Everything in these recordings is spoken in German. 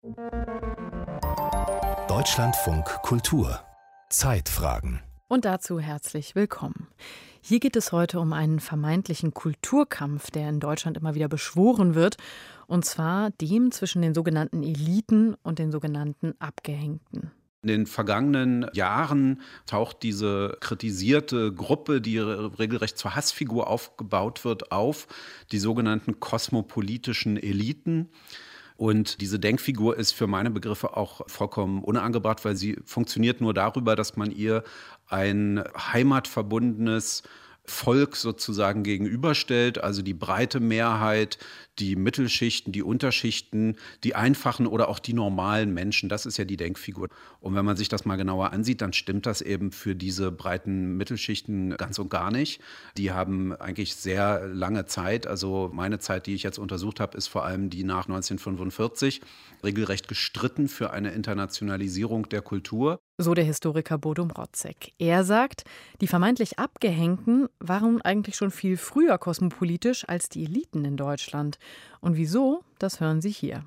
Deutschlandfunk Kultur Zeitfragen. Und dazu herzlich willkommen. Hier geht es heute um einen vermeintlichen Kulturkampf, der in Deutschland immer wieder beschworen wird, und zwar dem zwischen den sogenannten Eliten und den sogenannten Abgehängten. In den vergangenen Jahren taucht diese kritisierte Gruppe, die regelrecht zur Hassfigur aufgebaut wird, auf, die sogenannten kosmopolitischen Eliten. Und diese Denkfigur ist für meine Begriffe auch vollkommen unangebracht, weil sie funktioniert nur darüber, dass man ihr ein heimatverbundenes Volk sozusagen gegenüberstellt, also die breite Mehrheit, die Mittelschichten, die Unterschichten, die einfachen oder auch die normalen Menschen. Das ist ja die Denkfigur. Und wenn man sich das mal genauer ansieht, dann stimmt das eben für diese breiten Mittelschichten ganz und gar nicht. Die haben eigentlich sehr lange Zeit, also meine Zeit, die ich jetzt untersucht habe, ist vor allem die nach 1945, regelrecht gestritten für eine Internationalisierung der Kultur. So der Historiker Bodo Mrotzek. Er sagt, die vermeintlich Abgehängten waren eigentlich schon viel früher kosmopolitisch als die Eliten in Deutschland. Und wieso, das hören Sie hier.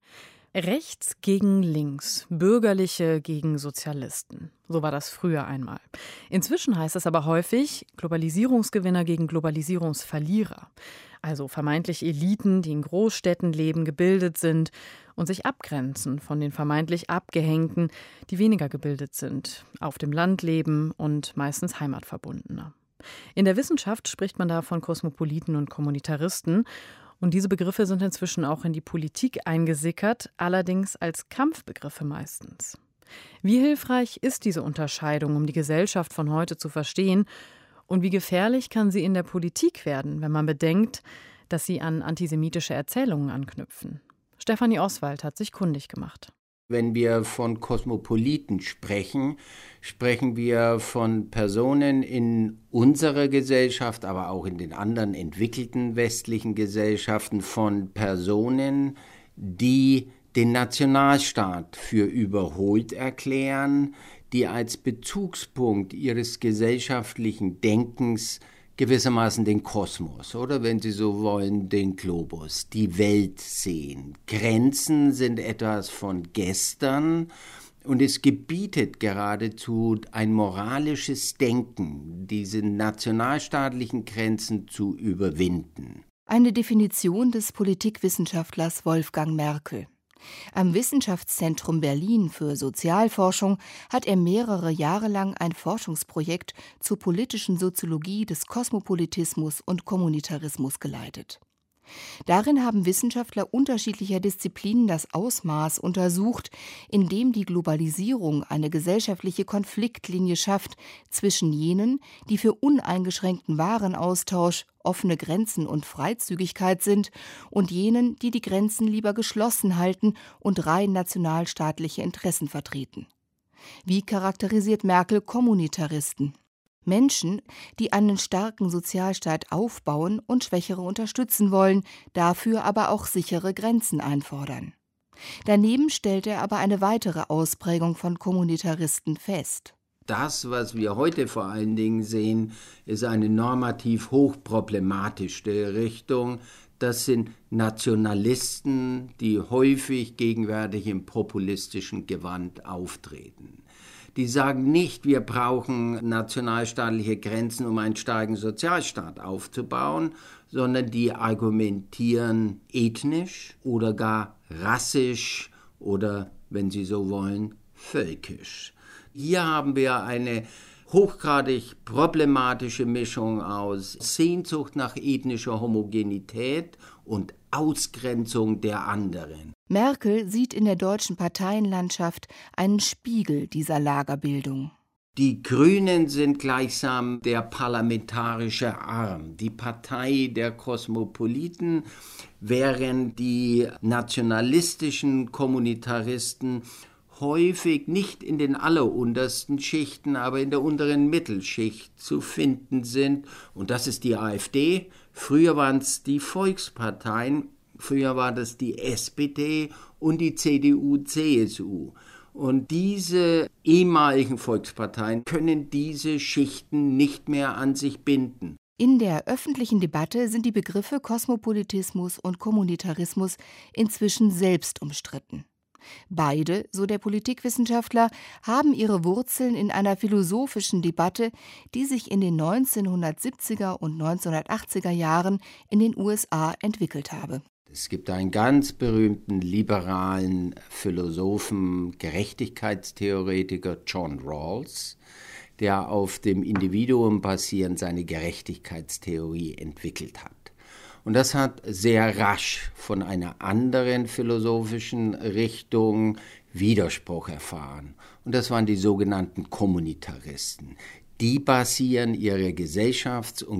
Rechts gegen links, Bürgerliche gegen Sozialisten. So war das früher einmal. Inzwischen heißt es aber häufig Globalisierungsgewinner gegen Globalisierungsverlierer. Also vermeintlich Eliten, die in Großstädten leben, gebildet sind und sich abgrenzen von den vermeintlich Abgehängten, die weniger gebildet sind, auf dem Land leben und meistens heimatverbundener. In der Wissenschaft spricht man da von Kosmopoliten und Kommunitaristen. Und diese Begriffe sind inzwischen auch in die Politik eingesickert, allerdings als Kampfbegriffe meistens. Wie hilfreich ist diese Unterscheidung, um die Gesellschaft von heute zu verstehen? Und wie gefährlich kann sie in der Politik werden, wenn man bedenkt, dass sie an antisemitische Erzählungen anknüpfen? Stefanie Oswald hat sich kundig gemacht. Wenn wir von Kosmopoliten sprechen, sprechen wir von Personen in unserer Gesellschaft, aber auch in den anderen entwickelten westlichen Gesellschaften, von Personen, die den Nationalstaat für überholt erklären, die als Bezugspunkt ihres gesellschaftlichen Denkens gewissermaßen den Kosmos oder, wenn Sie so wollen, den Globus, die Welt sehen. Grenzen sind etwas von gestern und es gebietet geradezu ein moralisches Denken, diese nationalstaatlichen Grenzen zu überwinden. Eine Definition des Politikwissenschaftlers Wolfgang Merkel. Am Wissenschaftszentrum Berlin für Sozialforschung hat er mehrere Jahre lang ein Forschungsprojekt zur politischen Soziologie des Kosmopolitismus und Kommunitarismus geleitet. Darin haben Wissenschaftler unterschiedlicher Disziplinen das Ausmaß untersucht, in dem die Globalisierung eine gesellschaftliche Konfliktlinie schafft zwischen jenen, die für uneingeschränkten Warenaustausch, offene Grenzen und Freizügigkeit sind, und jenen, die die Grenzen lieber geschlossen halten und rein nationalstaatliche Interessen vertreten. Wie charakterisiert Merkel Kommunitaristen? Menschen, die einen starken Sozialstaat aufbauen und Schwächere unterstützen wollen, dafür aber auch sichere Grenzen einfordern. Daneben stellt er aber eine weitere Ausprägung von Kommunitaristen fest. Das, was wir heute vor allen Dingen sehen, ist eine normativ hochproblematische Richtung. Das sind Nationalisten, die häufig gegenwärtig im populistischen Gewand auftreten. Die sagen nicht, wir brauchen nationalstaatliche Grenzen, um einen starken Sozialstaat aufzubauen, sondern die argumentieren ethnisch oder gar rassisch oder, wenn Sie so wollen, völkisch. Hier haben wir eine hochgradig problematische Mischung aus Sehnsucht nach ethnischer Homogenität und Ausgrenzung der anderen. Merkel sieht in der deutschen Parteienlandschaft einen Spiegel dieser Lagerbildung. Die Grünen sind gleichsam der parlamentarische Arm, die Partei der Kosmopoliten, während die nationalistischen Kommunitaristen häufig nicht in den alleruntersten Schichten, aber in der unteren Mittelschicht zu finden sind. Und das ist die AfD. Früher waren es die Volksparteien, früher war das die SPD und die CDU, CSU. Und diese ehemaligen Volksparteien können diese Schichten nicht mehr an sich binden. In der öffentlichen Debatte sind die Begriffe Kosmopolitismus und Kommunitarismus inzwischen selbst umstritten. Beide, so der Politikwissenschaftler, haben ihre Wurzeln in einer philosophischen Debatte, die sich in den 1970er und 1980er Jahren in den USA entwickelt habe. Es gibt einen ganz berühmten liberalen Philosophen, Gerechtigkeitstheoretiker, John Rawls, der auf dem Individuum basierend seine Gerechtigkeitstheorie entwickelt hat. Und das hat sehr rasch von einer anderen philosophischen Richtung Widerspruch erfahren. Und das waren die sogenannten Kommunitaristen. Die basieren ihre Gesellschafts- und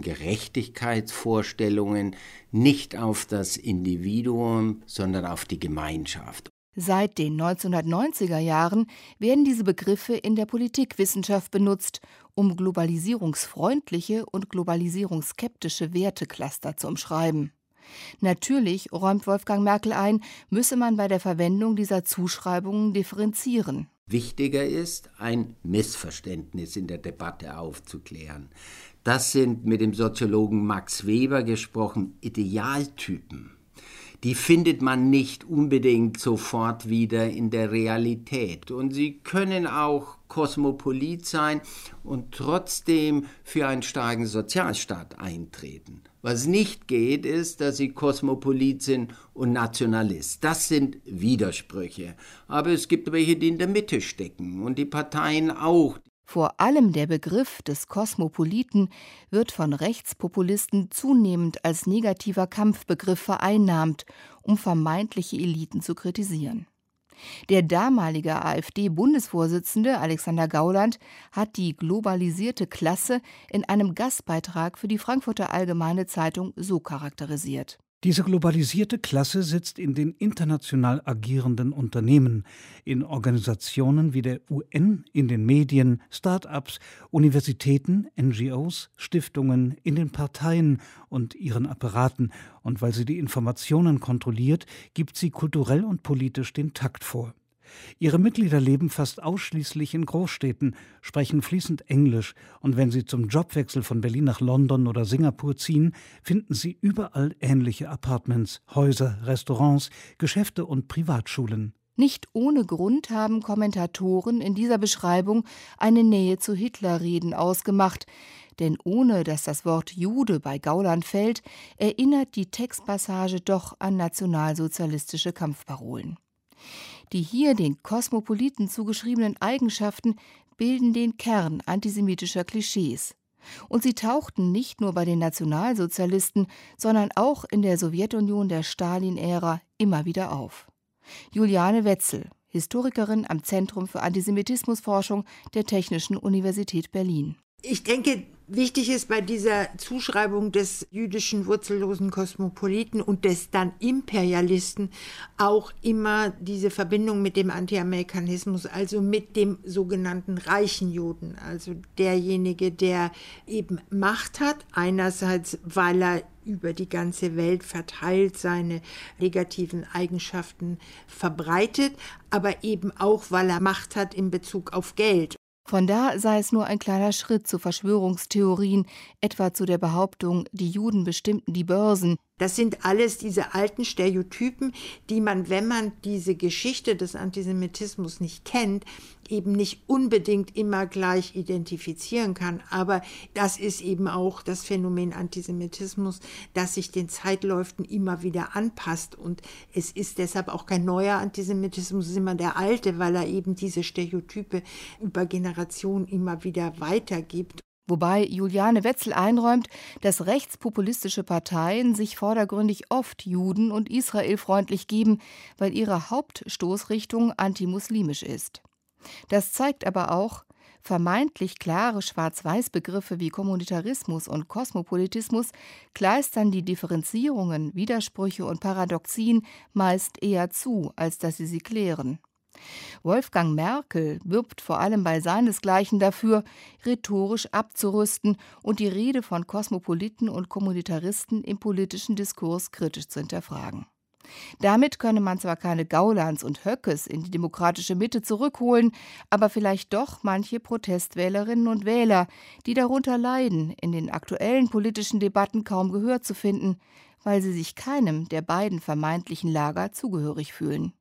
Gerechtigkeitsvorstellungen nicht auf das Individuum, sondern auf die Gemeinschaft. Seit den 1990er Jahren werden diese Begriffe in der Politikwissenschaft benutzt, um globalisierungsfreundliche und globalisierungsskeptische Wertecluster zu umschreiben. Natürlich, räumt Wolfgang Merkel ein, müsse man bei der Verwendung dieser Zuschreibungen differenzieren. Wichtiger ist, ein Missverständnis in der Debatte aufzuklären. Das sind, mit dem Soziologen Max Weber gesprochen, Idealtypen. Die findet man nicht unbedingt sofort wieder in der Realität. Und sie können auch kosmopolit sein und trotzdem für einen starken Sozialstaat eintreten. Was nicht geht, ist, dass sie kosmopolit sind und Nationalist. Das sind Widersprüche. Aber es gibt welche, die in der Mitte stecken und die Parteien auch. Vor allem der Begriff des Kosmopoliten wird von Rechtspopulisten zunehmend als negativer Kampfbegriff vereinnahmt, um vermeintliche Eliten zu kritisieren. Der damalige AfD-Bundesvorsitzende Alexander Gauland hat die globalisierte Klasse in einem Gastbeitrag für die Frankfurter Allgemeine Zeitung so charakterisiert. Diese globalisierte Klasse sitzt in den international agierenden Unternehmen, in Organisationen wie der UN, in den Medien, Start-ups, Universitäten, NGOs, Stiftungen, in den Parteien und ihren Apparaten. Und weil sie die Informationen kontrolliert, gibt sie kulturell und politisch den Takt vor. Ihre Mitglieder leben fast ausschließlich in Großstädten, sprechen fließend Englisch und wenn sie zum Jobwechsel von Berlin nach London oder Singapur ziehen, finden sie überall ähnliche Appartements, Häuser, Restaurants, Geschäfte und Privatschulen. Nicht ohne Grund haben Kommentatoren in dieser Beschreibung eine Nähe zu Hitlerreden ausgemacht. Denn ohne dass das Wort Jude bei Gauland fällt, erinnert die Textpassage doch an nationalsozialistische Kampfparolen. Die hier den Kosmopoliten zugeschriebenen Eigenschaften bilden den Kern antisemitischer Klischees. Und sie tauchten nicht nur bei den Nationalsozialisten, sondern auch in der Sowjetunion der Stalin-Ära immer wieder auf. Juliane Wetzel, Historikerin am Zentrum für Antisemitismusforschung der Technischen Universität Berlin. Ich denke, wichtig ist bei dieser Zuschreibung des jüdischen wurzellosen Kosmopoliten und des dann Imperialisten auch immer diese Verbindung mit dem Anti-Amerikanismus, also mit dem sogenannten reichen Juden, also derjenige, der eben Macht hat, einerseits, weil er über die ganze Welt verteilt seine negativen Eigenschaften verbreitet, aber eben auch, weil er Macht hat in Bezug auf Geld. Von da sei es nur ein kleiner Schritt zu Verschwörungstheorien, etwa zu der Behauptung, die Juden bestimmten die Börsen. Das sind alles diese alten Stereotypen, die man, wenn man diese Geschichte des Antisemitismus nicht kennt, eben nicht unbedingt immer gleich identifizieren kann. Aber das ist eben auch das Phänomen Antisemitismus, das sich den Zeitläufen immer wieder anpasst. Und es ist deshalb auch kein neuer Antisemitismus, es ist immer der alte, weil er eben diese Stereotype über Generationen immer wieder weitergibt. Wobei Juliane Wetzel einräumt, dass rechtspopulistische Parteien sich vordergründig oft juden- und israelfreundlich geben, weil ihre Hauptstoßrichtung antimuslimisch ist. Das zeigt aber auch, vermeintlich klare Schwarz-Weiß-Begriffe wie Kommunitarismus und Kosmopolitismus kleistern die Differenzierungen, Widersprüche und Paradoxien meist eher zu, als dass sie klären. Wolfgang Merkel wirbt vor allem bei seinesgleichen dafür, rhetorisch abzurüsten und die Rede von Kosmopoliten und Kommunitaristen im politischen Diskurs kritisch zu hinterfragen. Damit könne man zwar keine Gaulands und Höckes in die demokratische Mitte zurückholen, aber vielleicht doch manche Protestwählerinnen und Wähler, die darunter leiden, in den aktuellen politischen Debatten kaum Gehör zu finden, weil sie sich keinem der beiden vermeintlichen Lager zugehörig fühlen.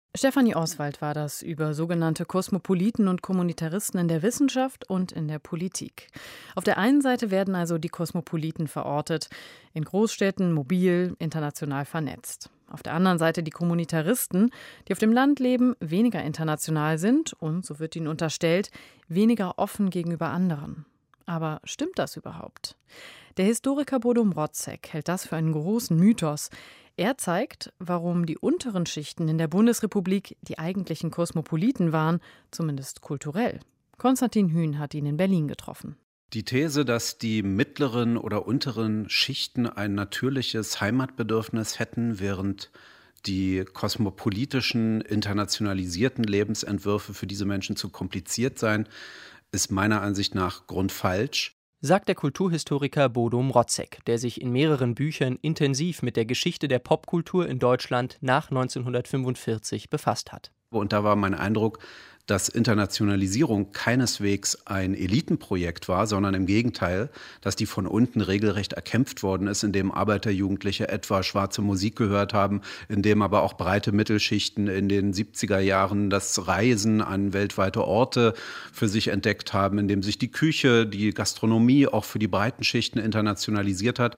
Stefanie Oswald war das über sogenannte Kosmopoliten und Kommunitaristen in der Wissenschaft und in der Politik. Auf der einen Seite werden also die Kosmopoliten verortet, in Großstädten, mobil, international vernetzt. Auf der anderen Seite die Kommunitaristen, die auf dem Land leben, weniger international sind und, so wird ihnen unterstellt, weniger offen gegenüber anderen. Aber stimmt das überhaupt? Der Historiker Bodo Mrotzek hält das für einen großen Mythos. Er zeigt, warum die unteren Schichten in der Bundesrepublik die eigentlichen Kosmopoliten waren, zumindest kulturell. Konstantin Hühn hat ihn in Berlin getroffen. Die These, dass die mittleren oder unteren Schichten ein natürliches Heimatbedürfnis hätten, während die kosmopolitischen, internationalisierten Lebensentwürfe für diese Menschen zu kompliziert seien, ist meiner Ansicht nach grundfalsch. Sagt der Kulturhistoriker Bodo Mrotzek, der sich in mehreren Büchern intensiv mit der Geschichte der Popkultur in Deutschland nach 1945 befasst hat. Und da war mein Eindruck, dass Internationalisierung keineswegs ein Elitenprojekt war, sondern im Gegenteil, dass die von unten regelrecht erkämpft worden ist, indem Arbeiterjugendliche etwa schwarze Musik gehört haben, indem aber auch breite Mittelschichten in den 70er Jahren das Reisen an weltweite Orte für sich entdeckt haben, indem sich die Küche, die Gastronomie auch für die breiten Schichten internationalisiert hat.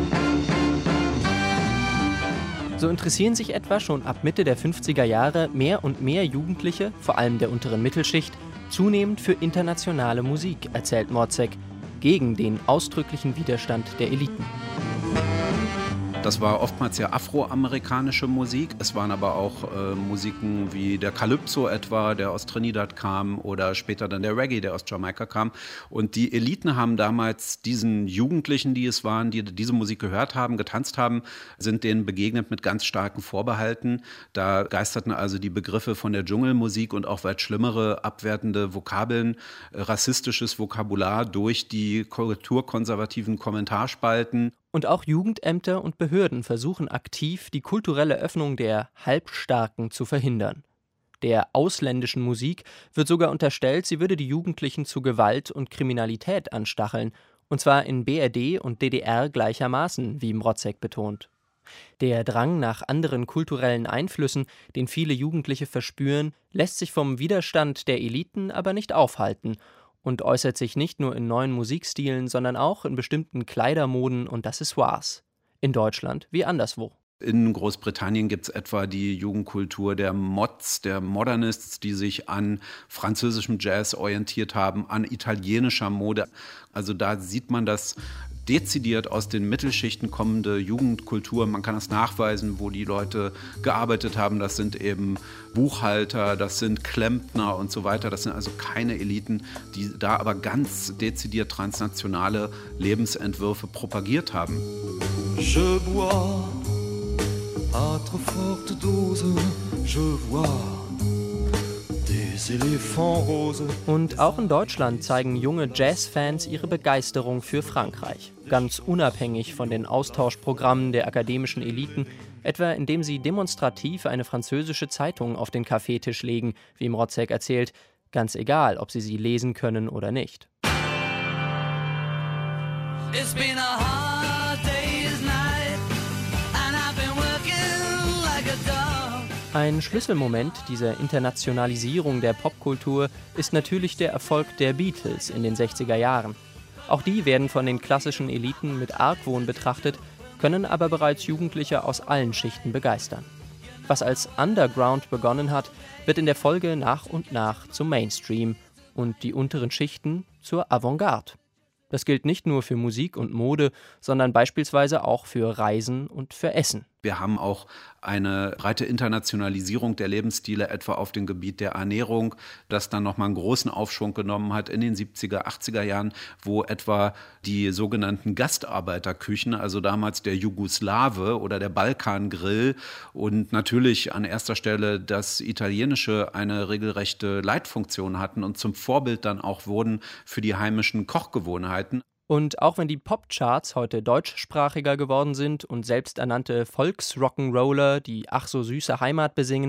So interessieren sich etwa schon ab Mitte der 50er Jahre mehr und mehr Jugendliche, vor allem der unteren Mittelschicht, zunehmend für internationale Musik, erzählt Mrotzek, gegen den ausdrücklichen Widerstand der Eliten. Das war oftmals ja afroamerikanische Musik. Es waren aber auch Musiken wie der Calypso etwa, der aus Trinidad kam, oder später dann der Reggae, der aus Jamaika kam. Und die Eliten haben damals diesen Jugendlichen, die es waren, die diese Musik gehört haben, getanzt haben, sind denen begegnet mit ganz starken Vorbehalten. Da geisterten also die Begriffe von der Dschungelmusik und auch weit schlimmere abwertende Vokabeln, rassistisches Vokabular durch die kulturkonservativen Kommentarspalten. Und auch Jugendämter und Behörden versuchen aktiv, die kulturelle Öffnung der Halbstarken zu verhindern. Der ausländischen Musik wird sogar unterstellt, sie würde die Jugendlichen zu Gewalt und Kriminalität anstacheln, und zwar in BRD und DDR gleichermaßen, wie Mrotzek betont. Der Drang nach anderen kulturellen Einflüssen, den viele Jugendliche verspüren, lässt sich vom Widerstand der Eliten aber nicht aufhalten und äußert sich nicht nur in neuen Musikstilen, sondern auch in bestimmten Kleidermoden und Accessoires. In Deutschland wie anderswo. In Großbritannien gibt es etwa die Jugendkultur der Mods, der Modernists, die sich an französischem Jazz orientiert haben, an italienischer Mode. Also da sieht man das dezidiert aus den Mittelschichten kommende Jugendkultur. Man kann das nachweisen, wo die Leute gearbeitet haben. Das sind eben Buchhalter, das sind Klempner und so weiter. Das sind also keine Eliten, die da aber ganz dezidiert transnationale Lebensentwürfe propagiert haben. Je bois à trop forte dose, je vois. Und auch in Deutschland zeigen junge Jazzfans ihre Begeisterung für Frankreich. Ganz unabhängig von den Austauschprogrammen der akademischen Eliten, etwa indem sie demonstrativ eine französische Zeitung auf den Kaffeetisch legen, wie Mrotzek erzählt, ganz egal, ob sie lesen können oder nicht. It's been a hard day's night and I've been working like a dog. Ein Schlüsselmoment dieser Internationalisierung der Popkultur ist natürlich der Erfolg der Beatles in den 60er Jahren. Auch die werden von den klassischen Eliten mit Argwohn betrachtet, können aber bereits Jugendliche aus allen Schichten begeistern. Was als Underground begonnen hat, wird in der Folge nach und nach zum Mainstream und die unteren Schichten zur Avantgarde. Das gilt nicht nur für Musik und Mode, sondern beispielsweise auch für Reisen und für Essen. Wir haben auch eine breite Internationalisierung der Lebensstile, etwa auf dem Gebiet der Ernährung, das dann nochmal einen großen Aufschwung genommen hat in den 70er, 80er Jahren, wo etwa die sogenannten Gastarbeiterküchen, also damals der Jugoslawe oder der Balkangrill und natürlich an erster Stelle das Italienische eine regelrechte Leitfunktion hatten und zum Vorbild dann auch wurden für die heimischen Kochgewohnheiten. Und auch wenn die Popcharts heute deutschsprachiger geworden sind und selbsternannte Volksrock'n'Roller die ach so süße Heimat besingen,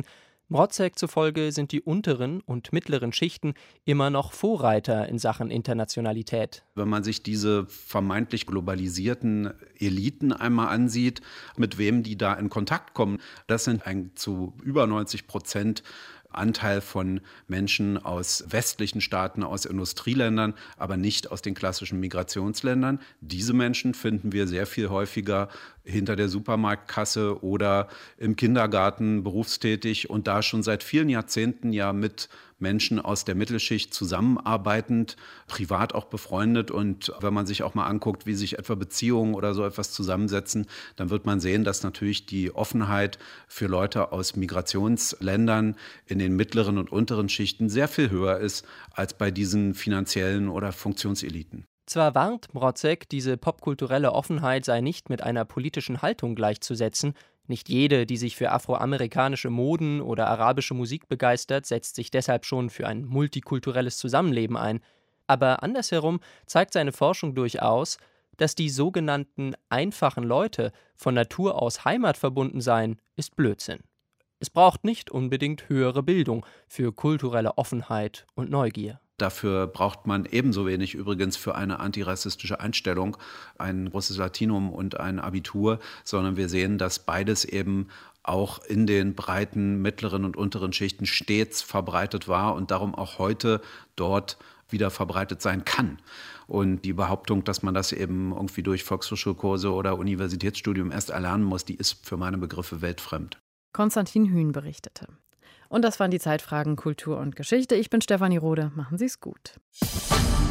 Mrotzek zufolge sind die unteren und mittleren Schichten immer noch Vorreiter in Sachen Internationalität. Wenn man sich diese vermeintlich globalisierten Eliten einmal ansieht, mit wem die da in Kontakt kommen, das sind zu über 90% Anteil von Menschen aus westlichen Staaten, aus Industrieländern, aber nicht aus den klassischen Migrationsländern. Diese Menschen finden wir sehr viel häufiger hinter der Supermarktkasse oder im Kindergarten berufstätig und da schon seit vielen Jahrzehnten ja mit Menschen aus der Mittelschicht zusammenarbeitend, privat auch befreundet. Und wenn man sich auch mal anguckt, wie sich etwa Beziehungen oder so etwas zusammensetzen, dann wird man sehen, dass natürlich die Offenheit für Leute aus Migrationsländern in den mittleren und unteren Schichten sehr viel höher ist als bei diesen finanziellen oder Funktionseliten. Zwar warnt Mrotzek, diese popkulturelle Offenheit sei nicht mit einer politischen Haltung gleichzusetzen. Nicht jede, die sich für afroamerikanische Moden oder arabische Musik begeistert, setzt sich deshalb schon für ein multikulturelles Zusammenleben ein. Aber andersherum zeigt seine Forschung durchaus, dass die sogenannten einfachen Leute von Natur aus heimatverbunden seien, ist Blödsinn. Es braucht nicht unbedingt höhere Bildung für kulturelle Offenheit und Neugier. Dafür braucht man ebenso wenig übrigens für eine antirassistische Einstellung ein großes Latinum und ein Abitur, sondern wir sehen, dass beides eben auch in den breiten, mittleren und unteren Schichten stets verbreitet war und darum auch heute dort wieder verbreitet sein kann. Und die Behauptung, dass man das eben irgendwie durch Volkshochschulkurse oder Universitätsstudium erst erlernen muss, die ist für meine Begriffe weltfremd. Konstantin Hühn berichtete. Und das waren die Zeitfragen Kultur und Geschichte. Ich bin Stefanie Rode. Machen Sie es gut.